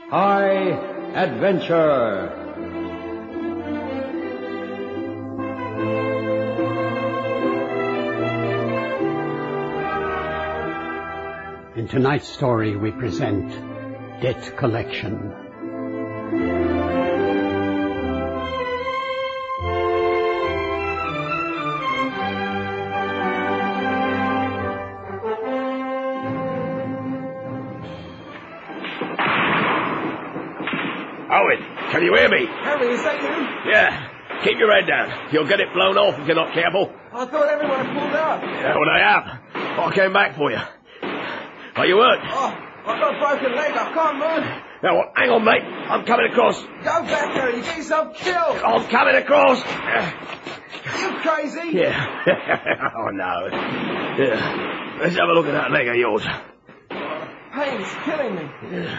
High Adventure. In tonight's story, we present Debt Collection. Owen, can you hear me? Harry, is that you? Yeah. Keep your head down. You'll get it blown off if you're not careful. I thought everyone had pulled out. Yeah, well, they have. I came back for you. Are you hurt? Oh, I've got a broken leg. I can't move. Now, well, hang on, mate. I'm coming across. Go back, Harry. You get yourself killed. I'm coming across. You crazy? Yeah. Oh, no. Yeah. Let's have a look at that leg of yours. Pain's killing me.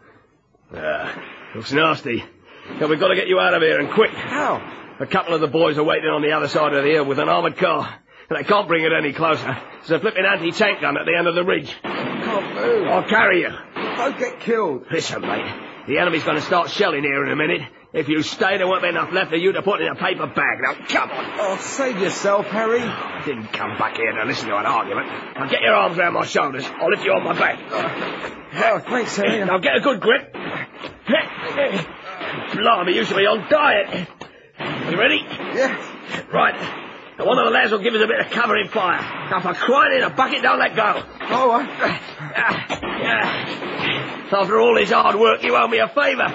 Looks nasty. So we've got to get you out of here, and quick. How? A couple of the boys are waiting on the other side of the hill with an armoured car. And they can't bring it any closer. There's a flipping anti-tank gun at the end of the ridge. I can't move. I'll carry you. Don't get killed. Listen, mate. The enemy's going to start shelling here in a minute. If you stay, there won't be enough left for you to put in a paper bag. Now, come on. Oh, save yourself, Harry. I didn't come back here to listen to an argument. Now, get your arms around my shoulders. I'll lift you on my back. Oh, thanks, Harry. Now, get a good grip. Blimey, you should be on diet. You ready? Yeah. Right. Now, one of the lads will give us a bit of covering fire. Now, for crying in a bucket, don't let go. All right. After all this hard work, you owe me a favour.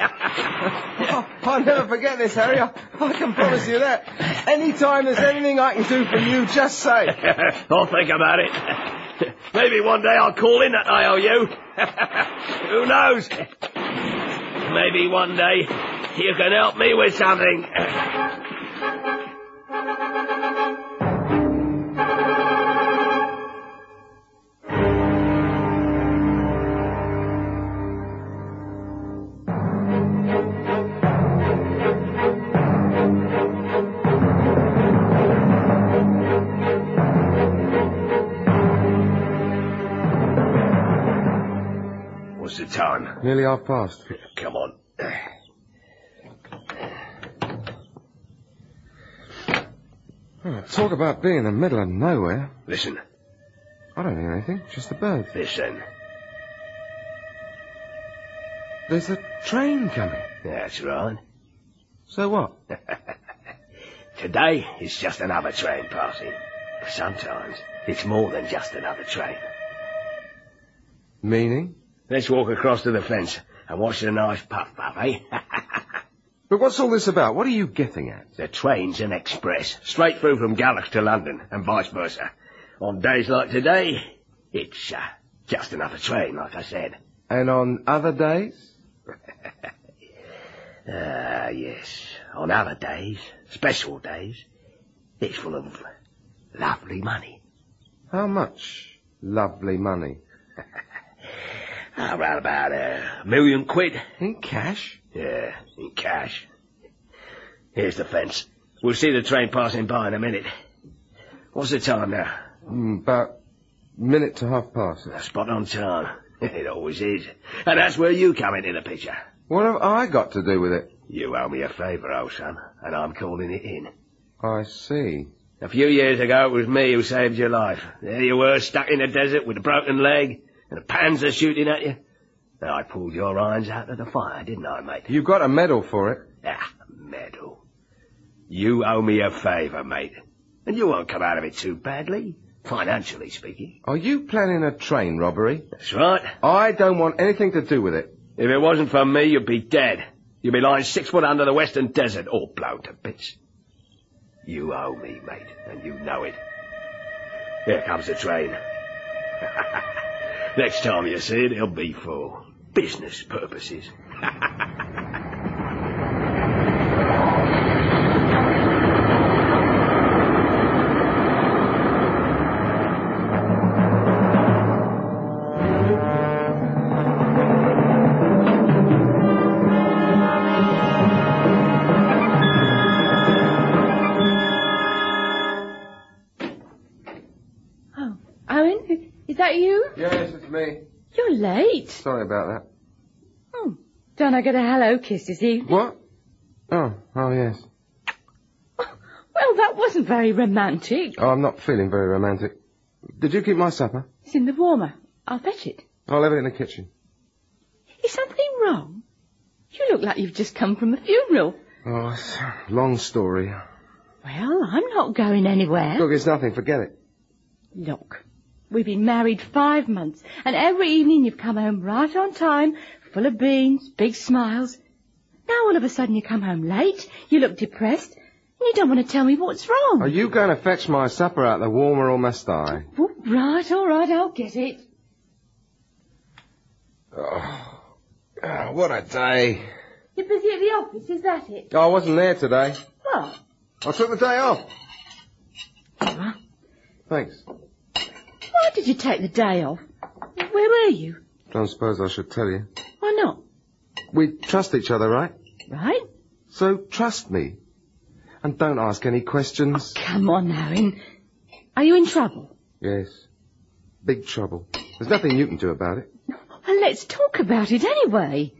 I'll never forget this, Harry. I can promise you that. Any time there's anything I can do for you, just say. I'll think about it. Maybe one day I'll call in that IOU. Who knows? Maybe one day you can help me with something. What's the time? Nearly past. Come on. Oh, talk about being in the middle of nowhere. Listen. I don't hear anything, just the birds. Listen. There's a train coming. That's right. So what? Today is just another train passing. But sometimes it's more than just another train. Meaning? Let's walk across to the fence and watch the nice puff, eh? But what's all this about? What are you getting at? The train's an express, straight through from Gallux to London, and vice versa. On days like today, it's just another train, like I said. And on other days? Yes. On other days, special days, it's full of lovely money. How much lovely money? Around about £1 million. In cash? Yeah, in cash. Here's the fence. We'll see the train passing by in a minute. What's the time now? About minute to past. Spot on time. It always is. And that's where you come into the picture. What have I got to do with it? You owe me a favour, old son, and I'm calling it in. I see. A few years ago, it was me who saved your life. There you were, stuck in the desert with a broken leg, and a panzer shooting at you. And I pulled your irons out of the fire, didn't I, mate? You got a medal for it. Medal. You owe me a favour, mate. And you won't come out of it too badly, financially speaking. Are you planning a train robbery? That's right. I don't want anything to do with it. If it wasn't for me, you'd be dead. You'd be lying 6 foot under the western desert, all blown to bits. You owe me, mate, and you know it. Here comes the train. Next time you see it, it'll be for business purposes. Is that you? Yes, it's me. You're late. Sorry about that. Oh, Don't I get a hello kiss this evening? What? Oh, yes. Well, that wasn't very romantic. Oh, I'm not feeling very romantic. Did you keep my supper? It's in the warmer. I'll fetch it. I'll have it in the kitchen. Is something wrong? You look like you've just come from a funeral. Oh, it's a long story. Well, I'm not going anywhere. Look, it's nothing. Forget it. Look, we've been married 5 months, and every evening you've come home right on time, full of beans, big smiles. Now all of a sudden you come home late, you look depressed, and you don't want to tell me what's wrong. Are you going to fetch my supper out the warmer or must I? Oh, right, all right, I'll get it. Oh, what a day. You're busy at the office, is that it? Oh, I wasn't there today. What? I took the day off. Huh? Thanks. Why did you take the day off? Where were you? Don't suppose I should tell you. Why not? We trust each other, right? Right? So trust me. And don't ask any questions. Oh, come on now, Are you in trouble? Yes. Big trouble. There's nothing you can do about it. Well, let's talk about it anyway.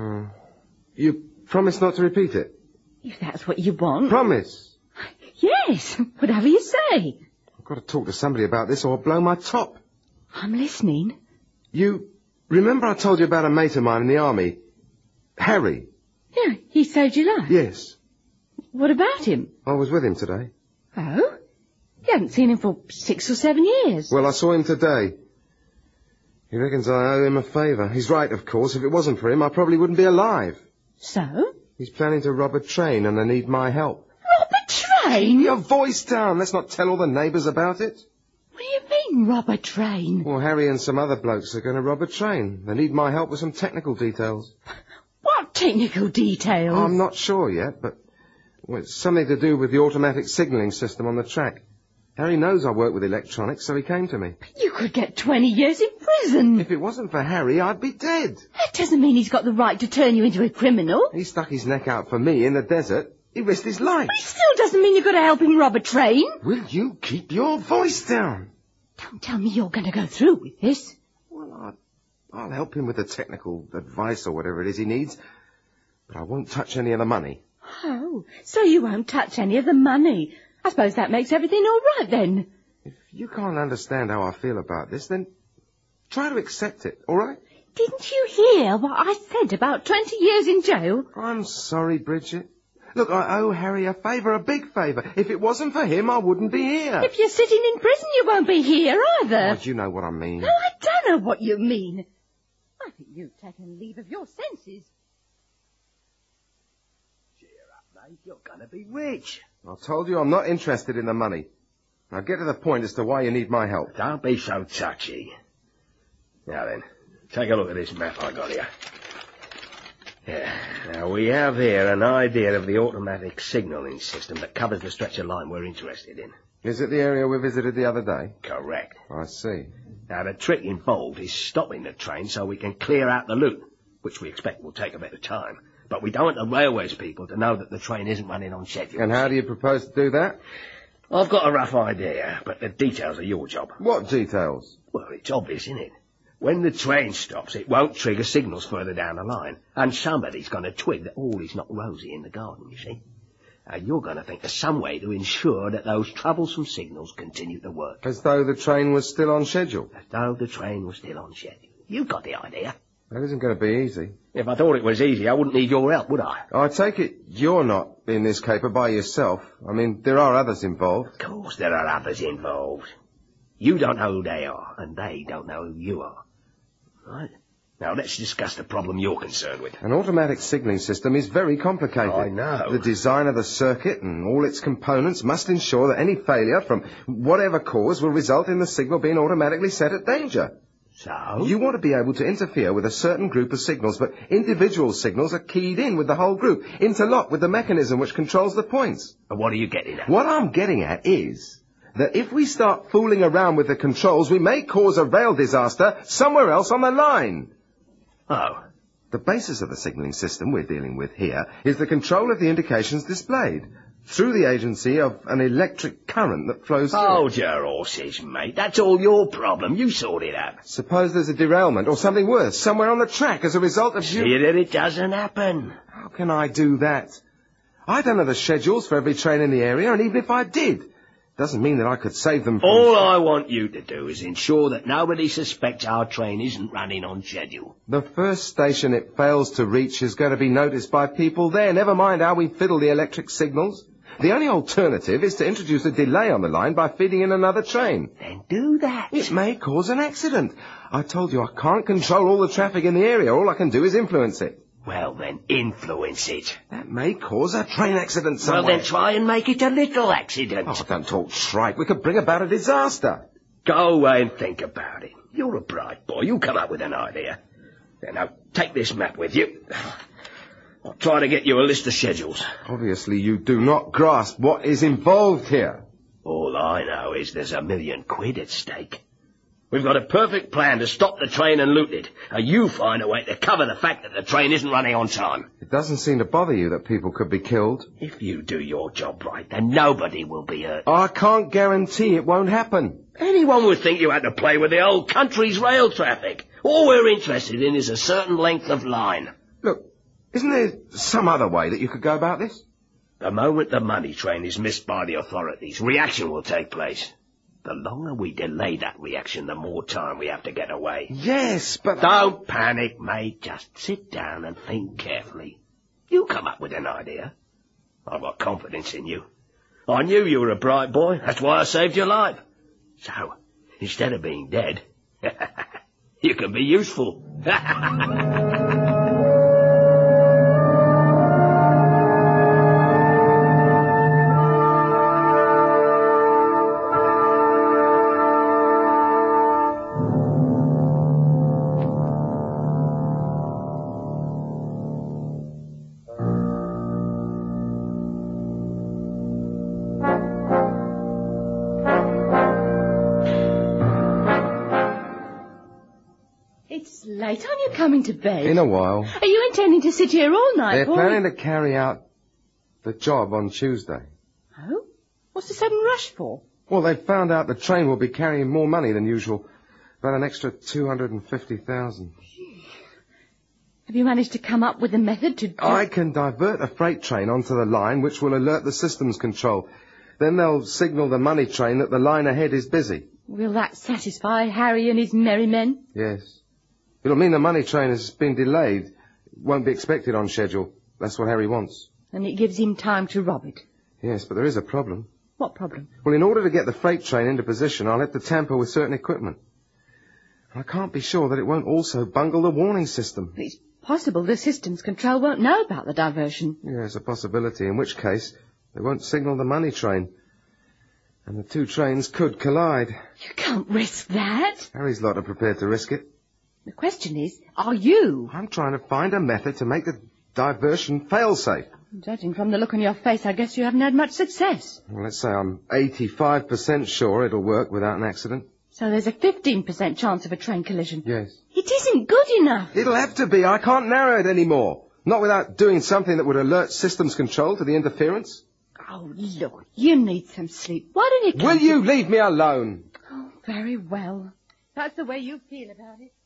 You promise not to repeat it? If that's what you want. Promise. Yes, whatever you say. I've got to talk to somebody about this or I'll blow my top. I'm listening. You remember I told you about a mate of mine in the army? Harry. Yeah, he saved your life. Yes. What about him? I was with him today. Oh? You haven't seen him for 6 or 7 years. Well, I saw him today. He reckons I owe him a favour. He's right, of course. If it wasn't for him, I probably wouldn't be alive. So? He's planning to rob a train and I need my help. Rob a train? Keep your voice down. Let's not tell all the neighbours about it. What do you mean, rob a train? Well, Harry and some other blokes are going to rob a train. They need my help with some technical details. What technical details? I'm not sure yet, but it's something to do with the automatic signalling system on the track. Harry knows I work with electronics, so he came to me. You could get 20 years in prison. If it wasn't for Harry, I'd be dead. That doesn't mean he's got the right to turn you into a criminal. He stuck his neck out for me in the desert. He risked his life. But it still doesn't mean you've got to help him rob a train. Will you keep your voice down? Don't tell me you're going to go through with this. Well, I'll help him with the technical advice or whatever it is he needs, but I won't touch any of the money. Oh, so you won't touch any of the money. I suppose that makes everything all right then. If you can't understand how I feel about this, then try to accept it, all right? Didn't you hear what I said about 20 years in jail? I'm sorry, Bridget. Look, I owe Harry a favour, a big favour. If it wasn't for him, I wouldn't be here. If you're sitting in prison, you won't be here either. Oh, do you know what I mean? No, I don't know what you mean. I think you've taken leave of your senses. Cheer up, mate. You're going to be rich. I told you I'm not interested in the money. Now get to the point as to why you need my help. Don't be so touchy. Now then, take a look at this map I got here. Yeah. Now, we have here an idea of the automatic signalling system that covers the stretch of line we're interested in. Is it the area we visited the other day? Correct. I see. Now, the trick involved is stopping the train so we can clear out the loop, which we expect will take a bit of time. But we don't want the railways people to know that the train isn't running on schedule. And how do you propose to do that? I've got a rough idea, but the details are your job. What details? Well, it's obvious, isn't it? When the train stops, it won't trigger signals further down the line. And somebody's going to twig that all is not rosy in the garden, you see. And you're going to think of some way to ensure that those troublesome signals continue to work. As though the train was still on schedule. As though the train was still on schedule. You got the idea. That isn't going to be easy. If I thought it was easy, I wouldn't need your help, would I? I take it you're not in this caper by yourself. I mean, there are others involved. Of course there are others involved. You don't know who they are, and they don't know who you are. Right. Now, let's discuss the problem you're concerned with. An automatic signalling system is very complicated. I know. The design of the circuit and all its components must ensure that any failure from whatever cause will result in the signal being automatically set at danger. So? You want to be able to interfere with a certain group of signals, but individual signals are keyed in with the whole group, interlocked with the mechanism which controls the points. And what are you getting at? What I'm getting at is that if we start fooling around with the controls, we may cause a rail disaster somewhere else on the line. Oh. The basis of the signalling system we're dealing with here is the control of the indications displayed. through the agency of an electric current that flows through. Hold your horses, mate. That's all your problem. You sort it out. Suppose there's a derailment or something worse somewhere on the track as a result of you... See that it doesn't happen. How can I do that? I don't know the schedules for every train in the area, and even if I did, doesn't mean that I could save them from... All I want you to do is ensure that nobody suspects our train isn't running on schedule. The first station it fails to reach is going to be noticed by people there, never mind how we fiddle the electric signals. The only alternative is to introduce a delay on the line by feeding in another train. Then do that. It may cause an accident. I told you I can't control all the traffic in the area. All I can do is influence it. Well, then influence it. That may cause a train accident somewhere. Well, then try and make it a little accident. Oh, don't talk trite. We could bring about a disaster. Go away and think about it. You're a bright boy. You come up with an idea. Now, take this map with you. I'll try to get you a list of schedules. Obviously, you do not grasp what is involved here. All I know is there's £1 million at stake. We've got a perfect plan to stop the train and loot it. And you find a way to cover the fact that the train isn't running on time. It doesn't seem to bother you that people could be killed. If you do your job right, then nobody will be hurt. I can't guarantee it won't happen. Anyone would think you had to play with the whole country's rail traffic. All we're interested in is a certain length of line. Look, isn't there some other way that you could go about this? The moment the money train is missed by the authorities, reaction will take place. The longer we delay that reaction, the more time we have to get away. Yes, but... Don't panic, mate. Just sit down and think carefully. You come up with an idea. I've got confidence in you. I knew you were a bright boy. That's why I saved your life. So, instead of being dead, you can be useful. Late, aren't you coming to bed? In a while. Are you intending to sit here all night, They're boy? planning to carry out the job on Tuesday. Oh? What's the sudden rush for? Well, they've found out the train will be carrying more money than usual. About an extra 250,000. Have you managed to come up with a method to... I can divert a freight train onto the line, which will alert the systems control. Then they'll signal the money train that the line ahead is busy. Will that satisfy Harry and his merry men? Yes. It'll mean the money train has been delayed. It won't be expected on schedule. That's what Harry wants. And it gives him time to rob it. Yes, but there is a problem. What problem? Well, in order to get the freight train into position, I'll have to tamper with certain equipment. I can't be sure that it won't also bungle the warning system. It's possible the systems control won't know about the diversion. Yeah, it's a possibility, in which case they won't signal the money train. And the two trains could collide. You can't risk that. Harry's lot are prepared to risk it. The question is, are you? I'm trying to find a method to make the diversion fail-safe. Judging from the look on your face, I guess you haven't had much success. Well, let's say I'm 85% sure it'll work without an accident. So there's a 15% chance of a train collision. Yes. It isn't good enough. It'll have to be. I can't narrow it anymore. Not without doing something that would alert systems control to the interference. Oh, look, you need some sleep. Why don't you come... Will you leave me alone? Oh, very well. That's the way you feel about it.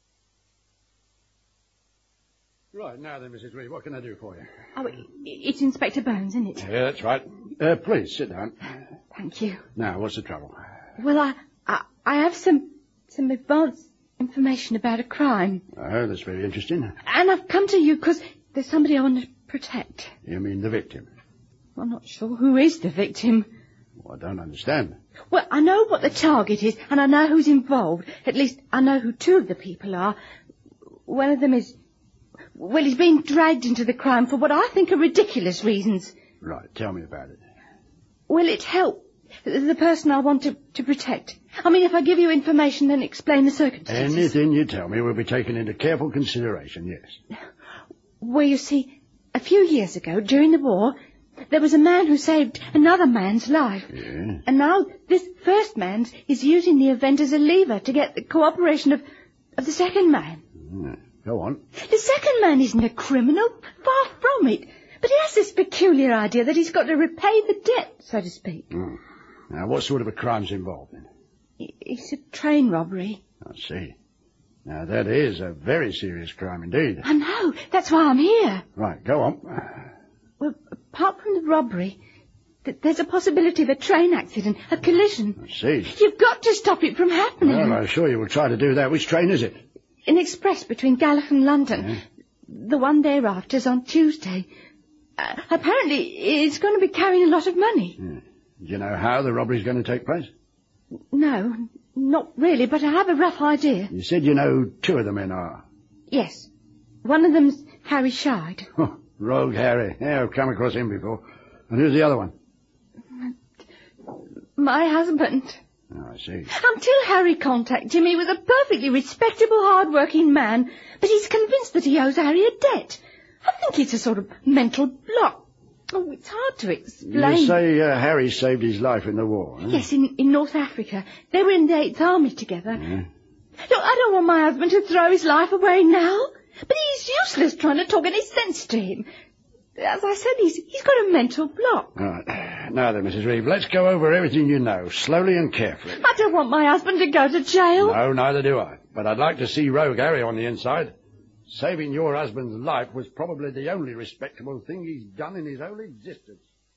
Right, now then, Mrs. Reed, what can I do for you? Oh, it's Inspector Bones, isn't it? Yeah, that's right. Please, sit down. Thank you. Now, what's the trouble? Well, I have some advanced information about a crime. Oh, that's very interesting. And I've come to you because there's somebody I want to protect. You mean the victim? I'm not sure who is the victim. Well, I don't understand. Well, I know what the target is, and I know who's involved. At least I know who two of the people are. One of them is... Well, he's been dragged into the crime for what I think are ridiculous reasons. Right, tell me about it. Well, it helped the person I want to protect. I mean, if I give you information, then explain the circumstances. Anything you tell me will be taken into careful consideration, yes. Well, you see, a few years ago, during the war, there was a man who saved another man's life. Yeah. And now this first man's is using the event as a lever to get the cooperation of the second man. Go on. The second man isn't a criminal. Far from it. But he has this peculiar idea that he's got to repay the debt, so to speak. Now, what sort of a crime's involved in? It's a train robbery. I see. Now, that is a very serious crime indeed. I know. That's why I'm here. Right, go on. Well, apart from the robbery, there's a possibility of a train accident, a collision. I see. You've got to stop it from happening. Well, I'm sure you will try to do that. Which train is it? An express between Gallof and London. Yeah. The one thereafter's on Tuesday. Apparently, it's going to be carrying a lot of money. Do you know how the robbery's going to take place? No, not really, but I have a rough idea. You said you know two of the men are. Yes. One of them's Harry Scheid. Oh, Rogue Harry. Yeah, I've come across him before. And who's the other one? My husband. Oh, I see. Until Harry contacted me, he was a perfectly respectable, hard-working man, but he's convinced that he owes Harry a debt. I think it's a sort of mental block. Oh, it's hard to explain. You say Harry saved his life in the war, huh? Yes, in North Africa. They were in the 8th Army together. Yeah. Look, I don't want my husband to throw his life away now, but he's useless trying to talk any sense to him. As I said, he's got a mental block. All right. Now then, Mrs. Reeve, let's go over everything you know, slowly and carefully. I don't want my husband to go to jail. No, neither do I. But I'd like to see Rogue Harry on the inside. Saving your husband's life was probably the only respectable thing he's done in his whole existence.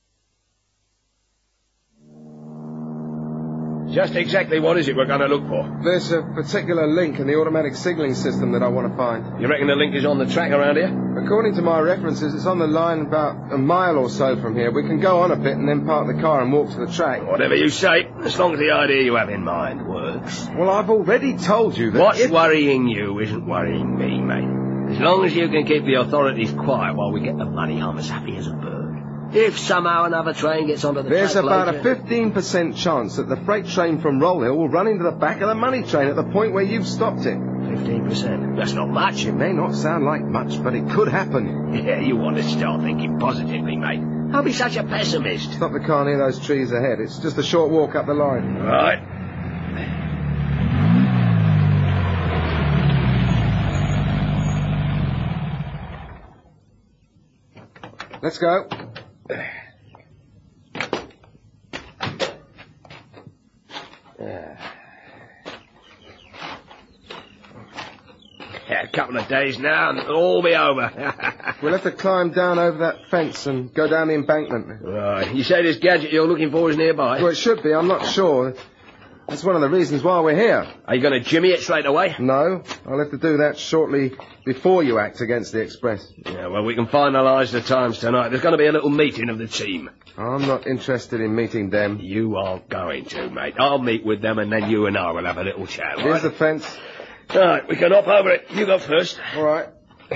Just exactly what is it we're going to look for? There's a particular link in the automatic signalling system that I want to find. You reckon the link is on the track around here? According to my references, it's on the line about a mile or so from here. We can go on a bit and then park the car and walk to the track. Whatever you say, as long as the idea you have in mind works. Well, I've already told you that... What's worrying you isn't worrying me, mate. As long as you can keep the authorities quiet while we get the money, I'm as happy as a bird. If somehow another train gets onto the track There's about later... a 15% chance that the freight train from Roll Hill will run into the back of the money train at the point where you've stopped it. 15%? That's not much. It may not sound like much, but it could happen. Yeah, you want to start thinking positively, mate. Don't be such a pessimist. Stop the car near those trees ahead. It's just a short walk up the line. Right. Let's go. Yeah, a couple of days now and it'll all be over. We'll have to climb down over that fence and go down the embankment. Right. You say this gadget you're looking for is nearby? Well, it should be. I'm not sure. That's one of the reasons why we're here. Are you going to jimmy it straight away? No, I'll have to do that shortly before you act against the Express. Yeah, well, we can finalise the times tonight. There's going to be a little meeting of the team. I'm not interested in meeting them. You aren't going to, mate. I'll meet with them and then you and I will have a little chat, Here's right? the fence. Right, we can hop over it. You go first. All right.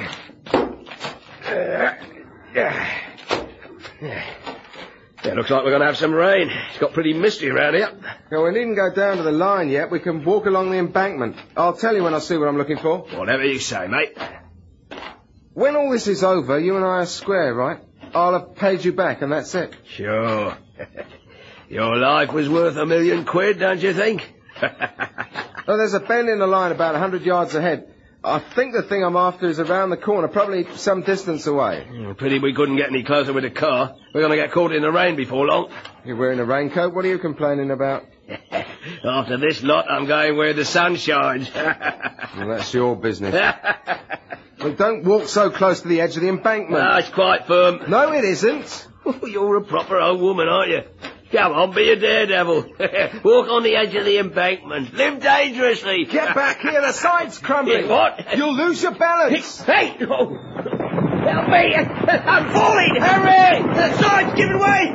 Yeah, looks like we're going to have some rain. It's got pretty misty around here. No, we needn't go down to the line yet. We can walk along the embankment. I'll tell you when I see what I'm looking for. Whatever you say, mate. When all this is over, you and I are square, right? I'll have paid you back, and that's it. Sure. Your life was worth £1 million, don't you think? Oh, there's a bend in the line about 100 yards ahead. I think the thing I'm after is around the corner, probably some distance away. Pity we couldn't get any closer with the car. We're going to get caught in the rain before long. You're wearing a raincoat? What are you complaining about? After this lot, I'm going where the sun shines. Well, that's your business. Well, don't walk so close to the edge of the embankment. No, it's quite firm. No, it isn't. You're a proper old woman, aren't you? Come on, be a daredevil. Walk on the edge of the embankment. Live dangerously. Get back here, the side's crumbling. What? You'll lose your balance. Hey! Oh. Help me! I'm falling! Harry! The side's giving way!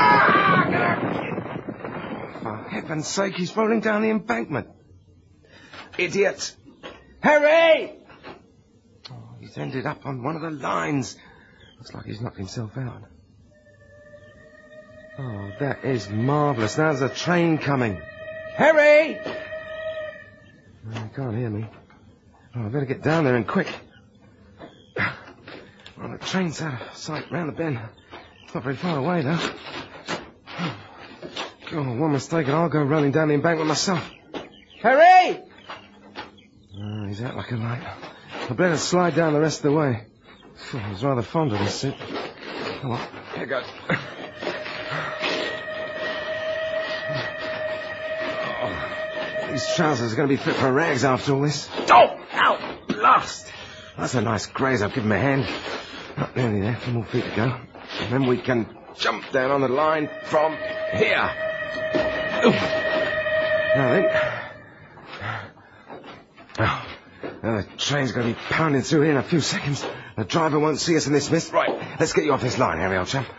Ah! For heaven's sake, he's rolling down the embankment. Idiot. Harry! Oh, he's ended up on one of the lines. Looks like he's knocked himself out. Oh, that is marvellous. Now there's a train coming. Harry! Oh, he can't hear me. Oh, I better get down there and quick. Well, the train's out of sight round the bend. It's not very far away, though. Oh, one mistake and I'll go running down the embankment myself. Harry! Oh, he's out like a light. I better slide down the rest of the way. Oh, he's rather fond of this seat. Come on, here goes. Oh, these trousers are going to be fit for rags after all this. Oh! Ow! Blast! That's a nice graze I've given my hand. Not nearly there, 4 more feet to go. And then we can jump down on the line from here. Now then. Oh, now the train's going to be pounding through here in a few seconds. The driver won't see us in this mist. Right, let's get you off this line, Harry, old chap.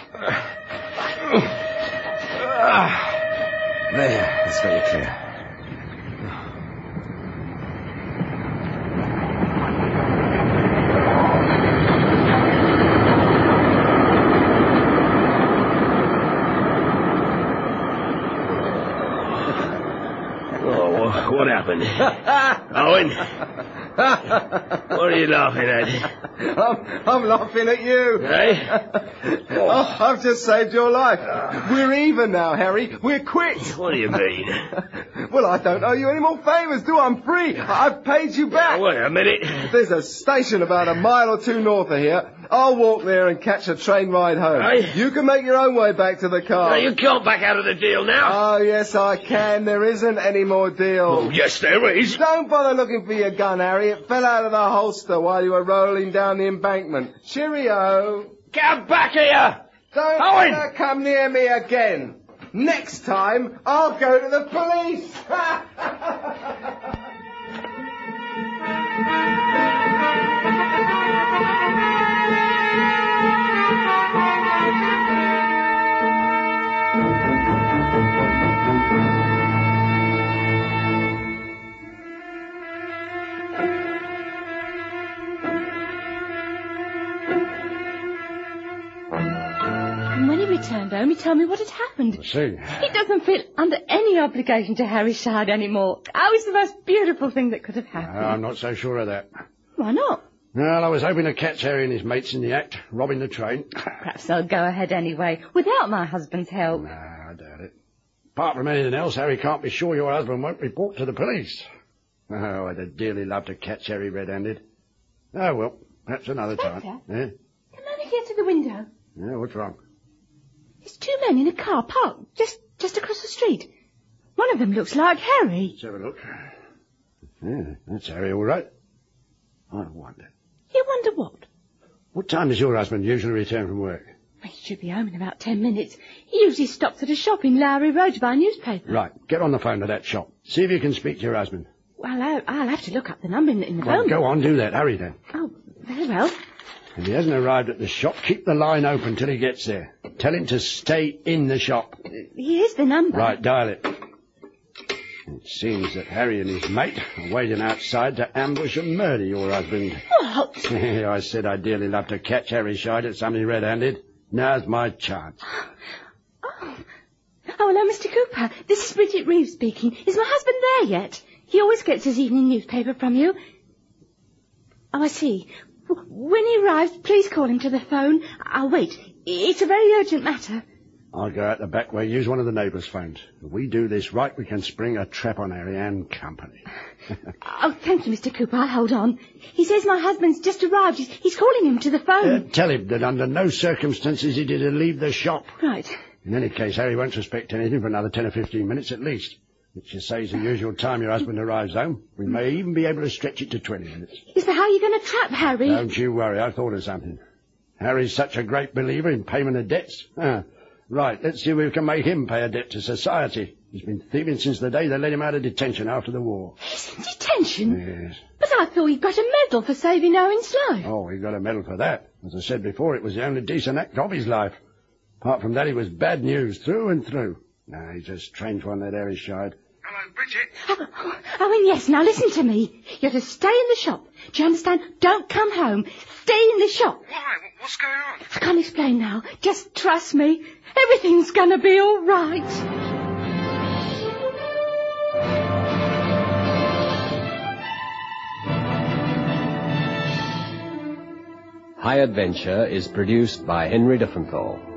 There, let's get you clear. What happened? Owen? What are you laughing at? I'm laughing at you. Eh? Oh, I've just saved your life. We're even now, Harry. We're quits. What do you mean? Well, I don't owe you any more favours, do I? I'm free. I've paid you back. Wait a minute. There's a station about a mile or 2 north of here. I'll walk there and catch a train ride home. Aye. You can make your own way back to the car. No, you can't back out of the deal now. Oh, yes, I can. There isn't any more deal. Oh, yes, there is. Don't bother looking for your gun, Harry. It fell out of the holster while you were rolling down the embankment. Cheerio. Get back here! Don't Owen! ever come near me again. Next time, I'll go to the police. When he returned home, he told me what had happened. I see. He doesn't feel under any obligation to Harry Shard anymore. Oh, it's the most beautiful thing that could have happened. I'm not so sure of that. Why not? Well, I was hoping to catch Harry and his mates in the act, robbing the train. Perhaps they'll go ahead anyway, without my husband's help. Nah, I doubt it. Apart from anything else, Harry can't be sure your husband won't report to the police. Oh, I'd have dearly loved to catch Harry red-handed. Oh, well, perhaps another time. Yeah? Come over here to the window. Yeah, what's wrong? There's 2 men in a car parked just across the street. One of them looks like Harry. Let's have a look. Yeah, that's Harry, all right. I wonder. You wonder what? What time does your husband usually return from work? He should be home in about 10 minutes. He usually stops at a shop in Lowry Road to buy a newspaper. Right, get on the phone to that shop. See if you can speak to your husband. Well, I'll have to look up the number in the Well, phone. go on, do that. Hurry then. Oh, very well. If he hasn't arrived at the shop, keep the line open till he gets there. Tell him to stay in the shop. Here's the number. Right, dial it. It seems that Harry and his mate are waiting outside to ambush and murder your husband. What? I said I'd dearly love to catch Harry Shide at something red-handed. Now's my chance. Oh, hello, Mr. Cooper. This is Bridget Reeves speaking. Is my husband there yet? He always gets his evening newspaper from you. Oh, I see. When he arrives, please call him to the phone. I'll wait. It's a very urgent matter. I'll go out the back way, use one of the neighbours' phones. If we do this right, we can spring a trap on Harry and company. Oh, thank you, Mr. Cooper. I'll hold on. He says my husband's just arrived. He's calling him to the phone. Tell him that under no circumstances is he to leave the shop. Right. In any case, Harry won't suspect anything for another 10 or 15 minutes at least, which you say is the usual time your husband arrives home. We may even be able to stretch it to 20 minutes. Is that how you're going to trap Harry? Don't you worry, I've thought of something. Harry's such a great believer in payment of debts. Right, let's see if we can make him pay a debt to society. He's been thieving since the day they let him out of detention after the war. He's in detention? Yes. But I thought he got a medal for saving Owen's life. Oh, he got a medal for that. As I said before, it was the only decent act of his life. Apart from that, he was bad news through and through. Nah, he's a strange one, that Harry Shide. Hello, Bridget. Owen, yes, now listen to me. You're to stay in the shop. Do you understand? Don't come home. Stay in the shop. Why? What's going on? I can't explain now. Just trust me. Everything's going to be all right. High Adventure is produced by Henry Diffenthal.